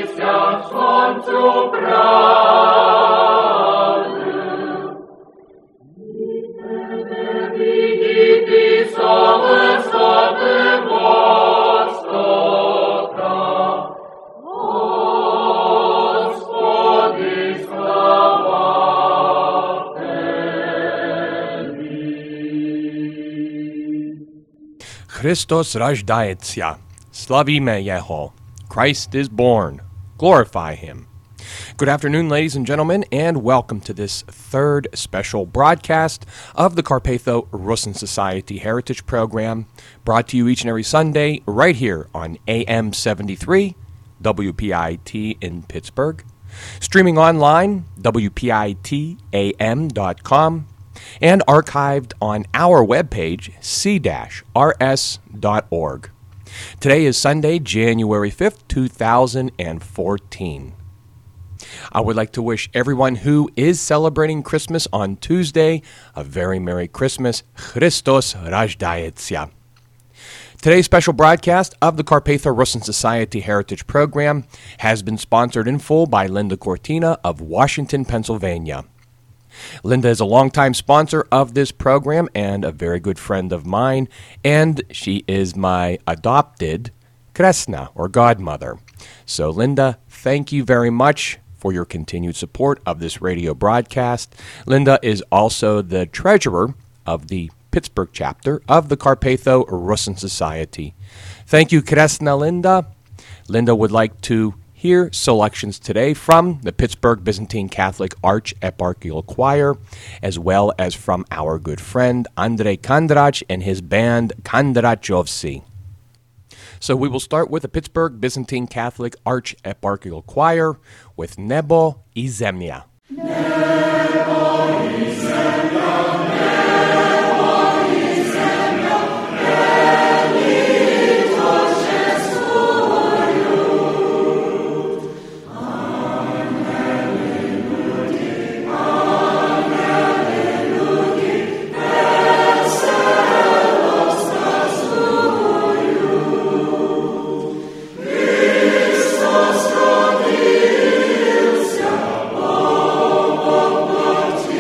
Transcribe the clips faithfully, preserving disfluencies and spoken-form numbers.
Christos rождается. Slavíme Jeho. Christ is born. Glorify him. Good afternoon, ladies and gentlemen, and welcome to this third special broadcast of the Carpatho Rusin Society Heritage Program, brought to you each and every Sunday right here on A M seventy-three, W P I T in Pittsburgh, streaming online, W P I T A M dot com, and archived on our webpage, c r s dot org. Today is Sunday, January fifth, two thousand fourteen. I would like to wish everyone who is celebrating Christmas on Tuesday a very Merry Christmas. Christos rождается. Today's special broadcast of the Carpatho Rusin Society Heritage Program has been sponsored in full by Linda Cortina of Washington, Pennsylvania. Linda is a longtime sponsor of this program and a very good friend of mine, and she is my adopted Kresna, or godmother. So, Linda, thank you very much for your continued support of this radio broadcast. Linda is also the treasurer of the Pittsburgh chapter of the Carpatho Rusin Society. Thank you, Kresna Linda. Linda would like to hear selections today from the Pittsburgh Byzantine Catholic Arch-Eparchial Choir, as well as from our good friend Andrei Kondrach and his band Kondrachovsi. So we will start with the Pittsburgh Byzantine Catholic Arch-Eparchial Choir with Nebo i Zemlya. Nebo i Zemlya. Thank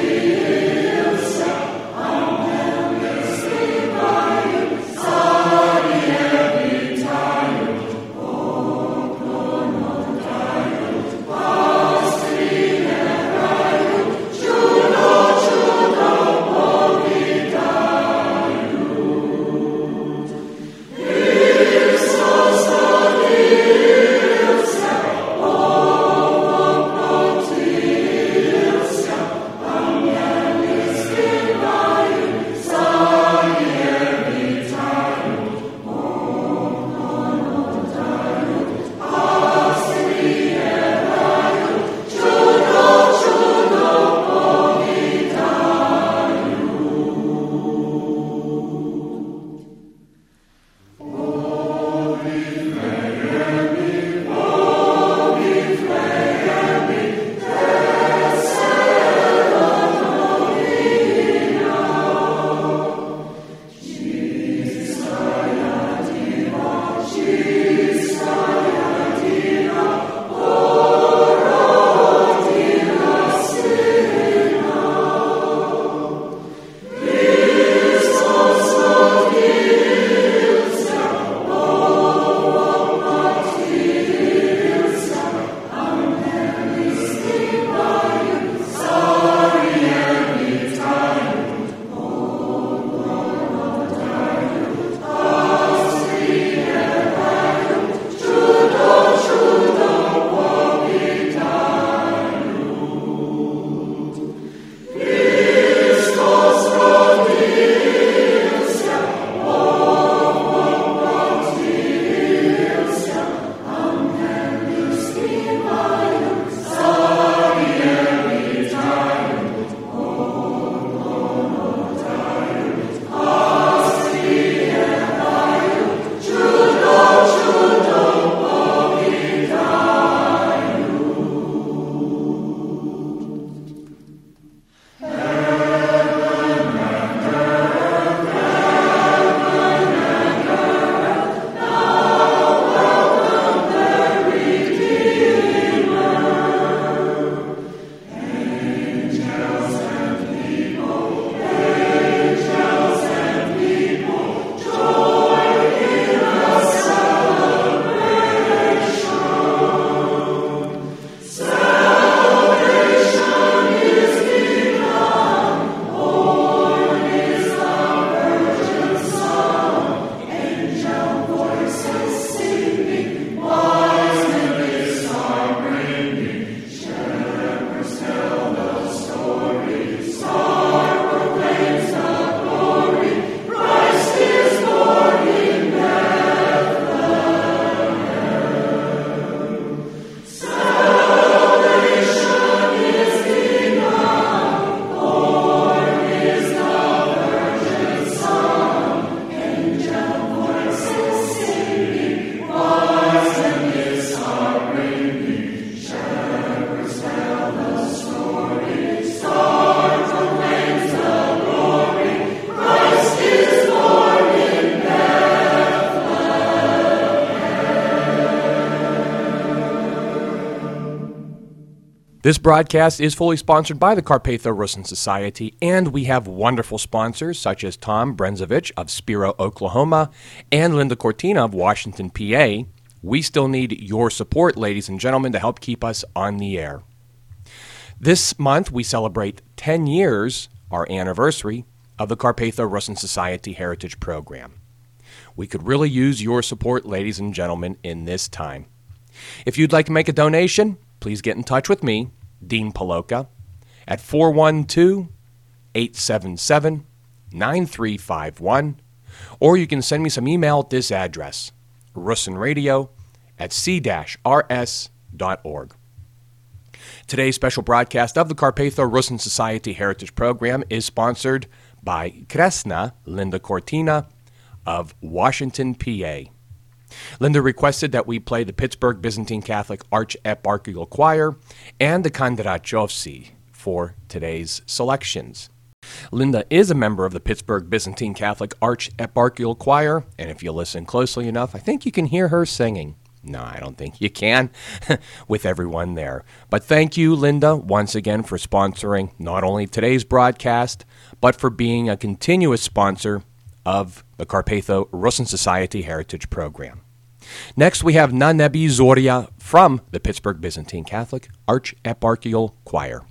This broadcast is fully sponsored by the Carpatho-Russin Society, and we have wonderful sponsors such as Tom Brenzovich of Spiro, Oklahoma, and Linda Cortina of Washington, P A. We still need your support, ladies and gentlemen, to help keep us on the air. This month, we celebrate ten years, our anniversary, of the Carpatho-Russin Society Heritage Program. We could really use your support, ladies and gentlemen, in this time. If you'd like to make a donation, please get in touch with me, Dean Paloka, at four one two, eight seven seven, nine three five one, or you can send me some email at this address, russinradio at c r s dot org. Today's special broadcast of the Carpatho-Russin Society Heritage Program is sponsored by Kresna Linda Cortina of Washington, P A. Linda requested that we play the Pittsburgh Byzantine Catholic Archeparchial Choir and the Kondratyovtsy for today's selections. Linda is a member of the Pittsburgh Byzantine Catholic Archeparchial Choir, and if you listen closely enough, I think you can hear her singing. No, I don't think you can, with everyone there. But thank you, Linda, once again for sponsoring not only today's broadcast, but for being a continuous sponsor of the Carpatho-Russin Society Heritage Program. Next, we have Nanebi Zoria from the Pittsburgh Byzantine Catholic Archeparchial Choir.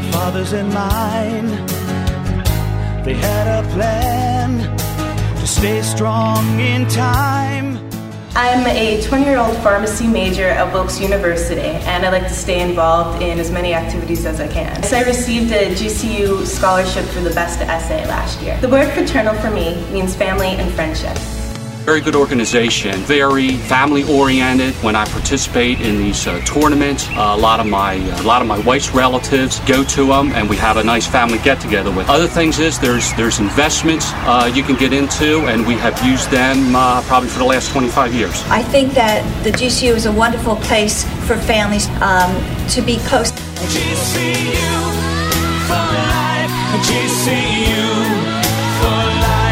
your father's and mine. They had a plan to stay strong in time. I'm a twenty-year-old pharmacy major at Wilkes University, and I like to stay involved in as many activities as I can. So I received a G C U scholarship for the best essay last year. The word fraternal for me means family and friendship. Very good organization, very family-oriented. When I participate in these uh, tournaments, uh, a lot of my uh, a lot of my wife's relatives go to them, and we have a nice family get-together with. Other things is there's there's investments uh, you can get into, and we have used them uh, probably for the last twenty-five years. I think that the G C U is a wonderful place for families um, to be close. G C U for life. G C U for life.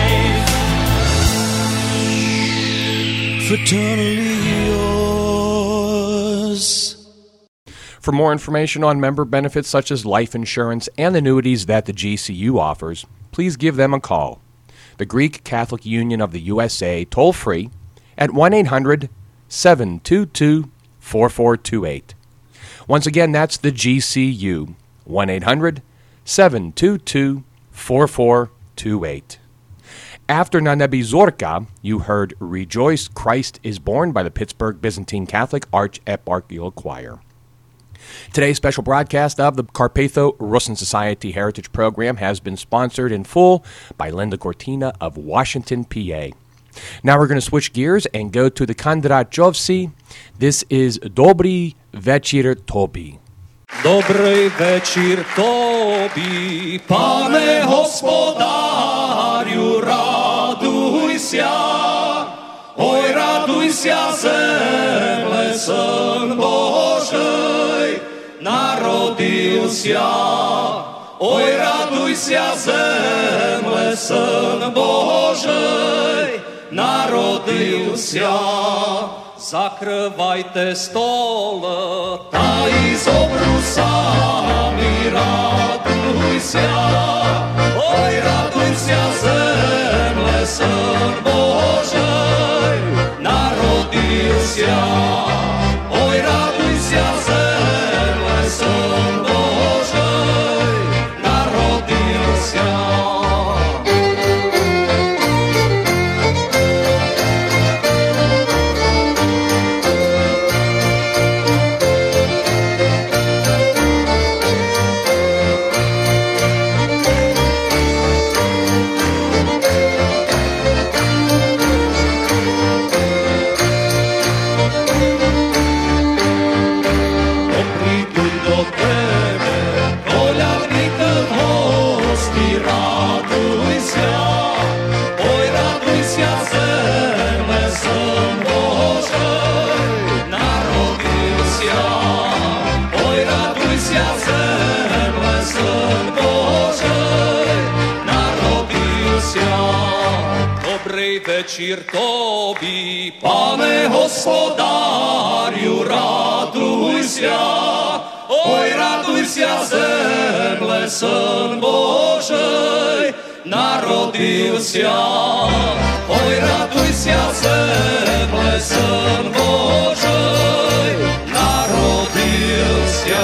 Fraternally yours. For more information on member benefits such as life insurance and annuities that the G C U offers, please give them a call. The Greek Catholic Union of the U S A, toll free at one eight hundred seven two two four four two eight. Once again, that's the G C U, one eight hundred seven two two four four two eight. After Na Nebi Zorka, you heard Rejoice, Christ is Born by the Pittsburgh Byzantine Catholic Arch-Eparchial Choir. Today's special broadcast of the Carpatho-Russin Society Heritage Program has been sponsored in full by Linda Cortina of Washington, P A. Now we're going to switch gears and go to the Kondratiovsi. This is Dobry Večer Tobi. Dobry večer Tobi, Pane Hospodariu, radujся, oj radujся земле, Syn Bożий narodился. Oj radujся земле, Syn Bożий народился. Закривайте столи та із обрусами радуйся. Ой, радуйся, земле, Син Божий народився. Ой, радуйся, земле, Син Божий народився. Вечір тобі, Пане Господарю, радуйся, ой, радуйся, земле, Син Божий народився. Ой, радуйся, земле, Син Божий народився.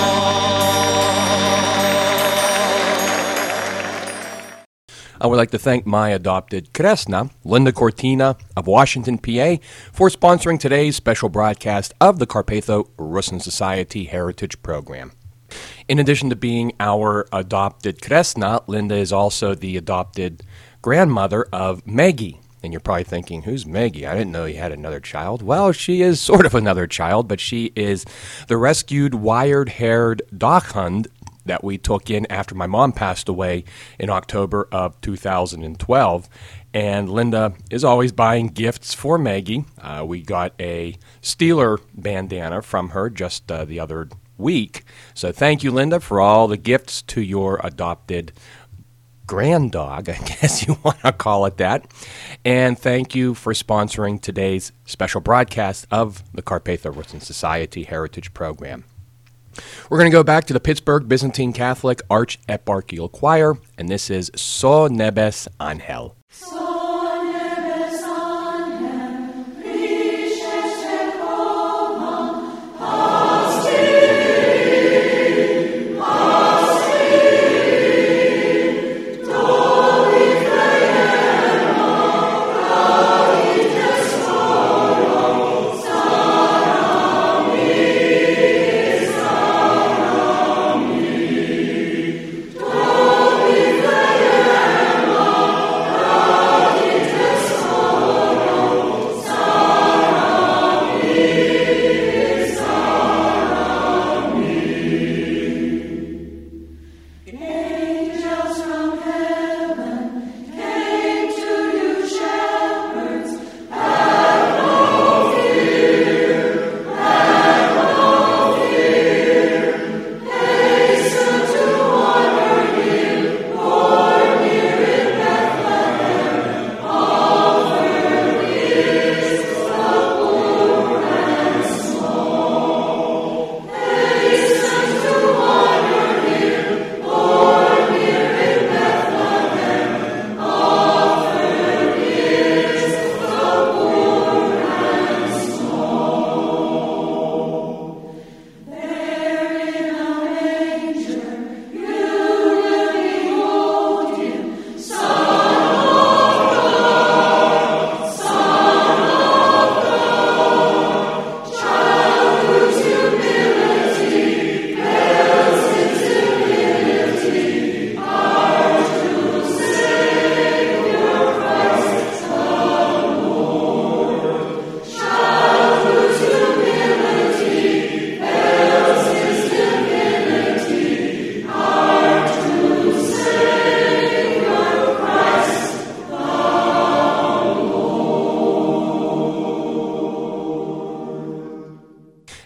I would like to thank my adopted Kresna, Linda Cortina of Washington, P A, for sponsoring today's special broadcast of the Carpatho-Russin Society Heritage Program. In addition to being our adopted Kresna, Linda is also the adopted grandmother of Maggie. And you're probably thinking, who's Maggie? I didn't know you had another child. Well, she is sort of another child, but she is the rescued wired-haired dachshund that we took in after my mom passed away in October of two thousand twelve. And Linda is always buying gifts for Maggie. Uh, we got a Steeler bandana from her just uh, the other week. So thank you, Linda, for all the gifts to your adopted granddog, I guess you want to call it that. And thank you for sponsoring today's special broadcast of the Carpatho-Russin Society Heritage Program. We're going to go back to the Pittsburgh Byzantine Catholic Arch-Eparchial Choir, and this is So Nebes Angel. Angel,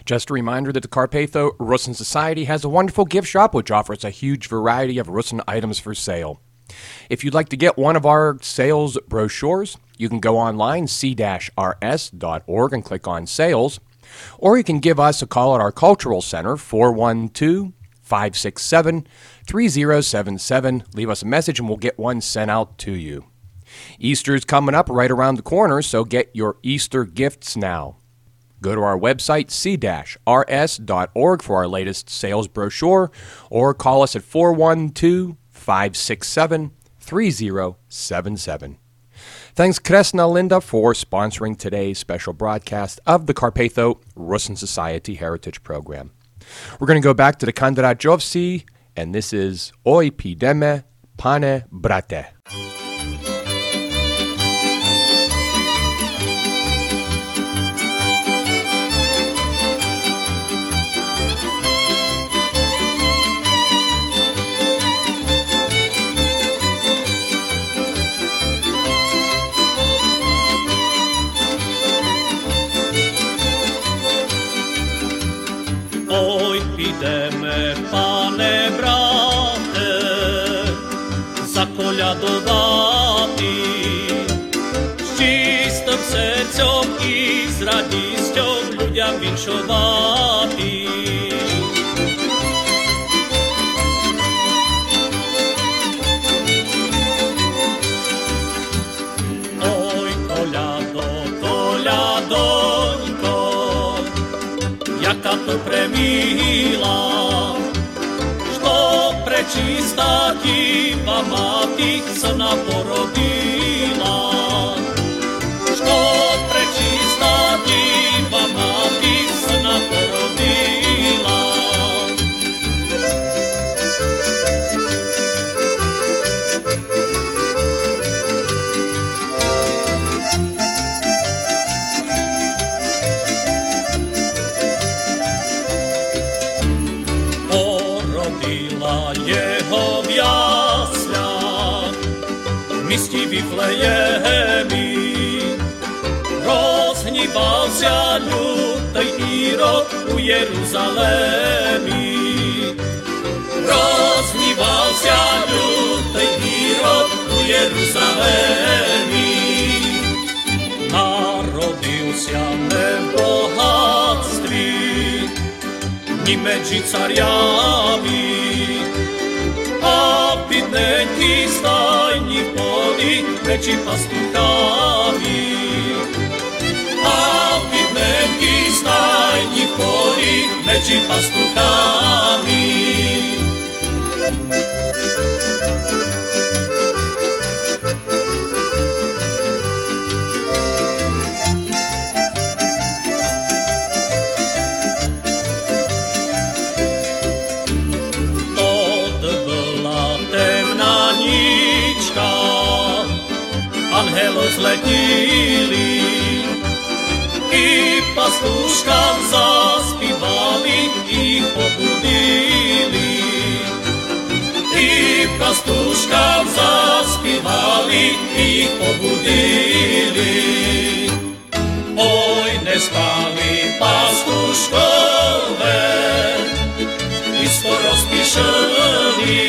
Just a reminder that the Carpatho Rusyn Society has a wonderful gift shop which offers a huge variety of Rusyn items for sale. If you'd like to get one of our sales brochures, you can go online, c dash r s dot org, and click on sales, or you can give us a call at our Cultural Center, four one two, five six seven, three zero seven seven. Leave us a message and we'll get one sent out to you. Easter's coming up right around the corner, so get your Easter gifts now. Go to our website, c dash r s dot org, for our latest sales brochure, or call us at four one two, five six seven, three zero seven seven. Thanks, Kresna Linda, for sponsoring today's special broadcast of the Carpatho Rusyn Society Heritage Program. We're going to go back to the Kandrajovci, and this is Oi Pideme, Pane Brate. Oj, ideme, pane brate, zakoľadovati, s čistým srdcom i s radisťou ľuďam vinšovati. Oj, koľado, koľadoňko, jaká to premila, što prečistá diva mati sa naporodila. Što prečistá diva mati sa naporodila. Jeho v jasľach, v misti Vitlejemi, rozhníval sa ľutej Írod u Jeruzalémi. Rozhníval sa ľutej Írod u Jeruzalémi. Narodil sa ne v bohatství, ni medzi cariami, a bidnenький stajni v poli medzi pastuchami. A bidnenький stajni v poli medzi pastuchami. Anhelo zletili i pastuškam zaspívali, ich pobudili. I pastuškam zaspívali, ich pobudili. Oj, nespali pastuškové, isto rozpíšeli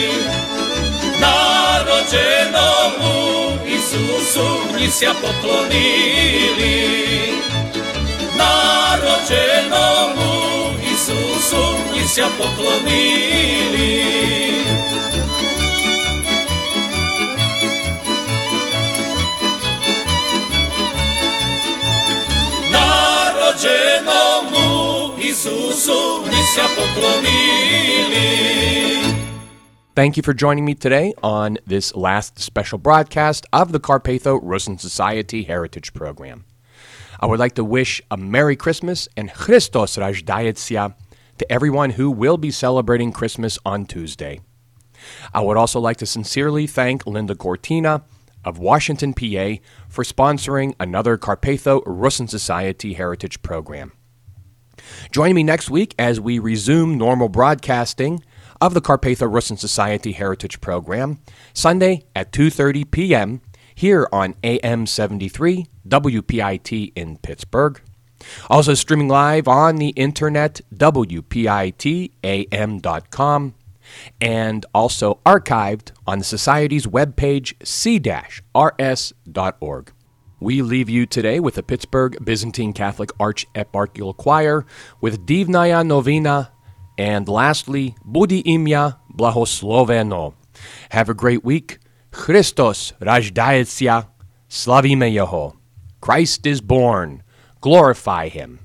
narodzenomu Isusu, dni sa poklonili. Narodzenomu Isusu, dni sa poklonili. Narodzenomu Isusu, dni sa poklonili. Thank you for joining me today on this last special broadcast of the Carpatho Rusyn Society Heritage Program. I would like to wish a Merry Christmas and Christos Rajdaitsia to everyone who will be celebrating Christmas on Tuesday. I would also like to sincerely thank Linda Cortina of Washington, P A, for sponsoring another Carpatho Rusyn Society Heritage Program. Join me next week as we resume normal broadcasting of the Carpatho Rusyn Society Heritage Program, Sunday at two thirty p.m. here on A M seventy-three W P I T in Pittsburgh. Also streaming live on the internet, W P I T A M dot com, and also archived on the Society's webpage, c dash r s dot org. We leave you today with the Pittsburgh Byzantine Catholic Archieparchial Choir with Divnaya Novina, and lastly, Budi Imya Blahosloveno. Have a great week. Christos Rajdaetsya, Slavime Jeho. Christ is born. Glorify him.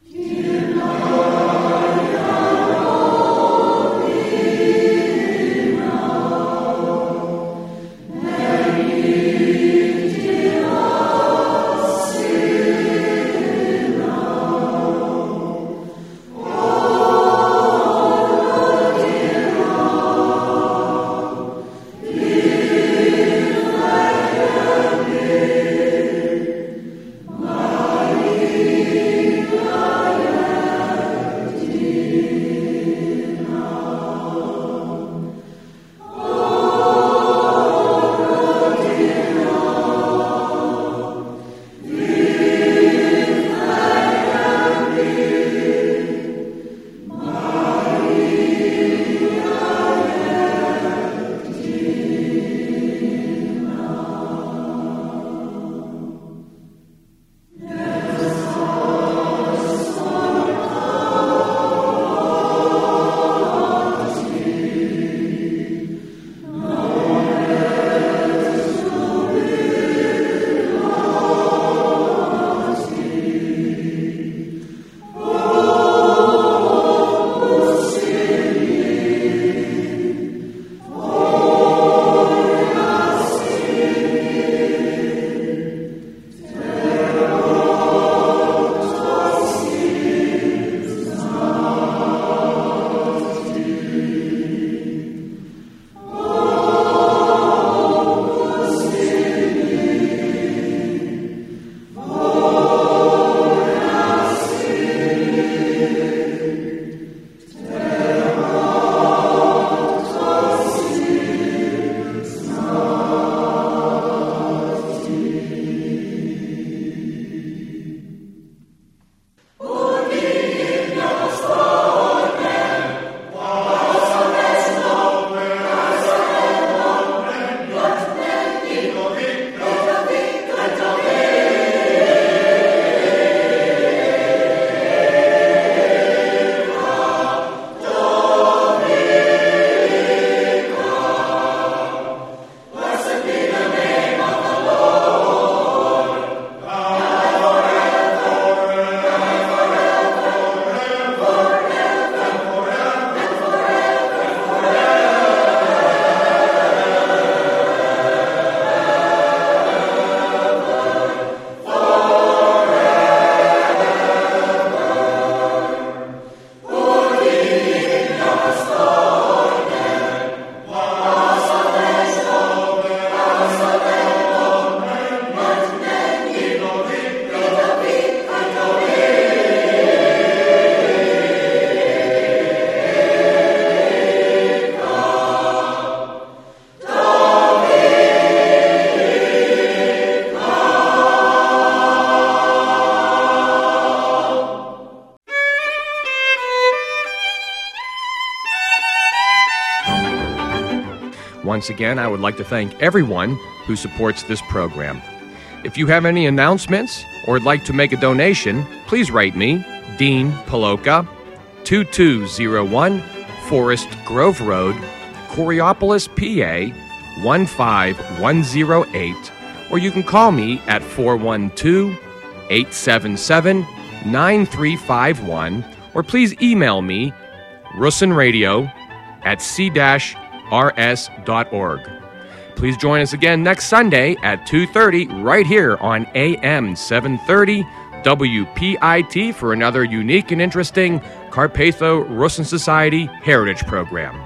Once again, I would like to thank everyone who supports this program. If you have any announcements or would like to make a donation, please write me, Dean Paloka, two two zero one Forest Grove Road, Coriopolis, P A, one five one zero eight, or you can call me at four one two, eight seven seven, nine three five one, or please email me, russinradio at c dash r s dot org. Please join us again next Sunday at two thirty right here on A M seven thirty W P I T for another unique and interesting Carpatho-Rusyn Society Heritage Program.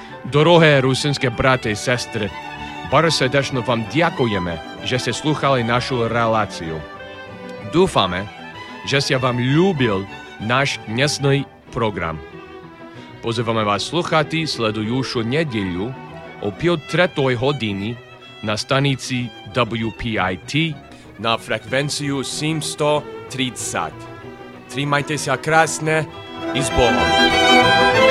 Дороге русинські брати і сестри, bardzo serdecznie wam dziękujemy, że ste słuchali naszą relację. Dúfame, że ste wam lubil nasz dnešný program. Pozývame vás sluchati sledujušu nedeľu o pol tretej hodiny na stanici W P I T na frekvenciu sedemsto tridsať. Trimajte se krasne i s Bogom.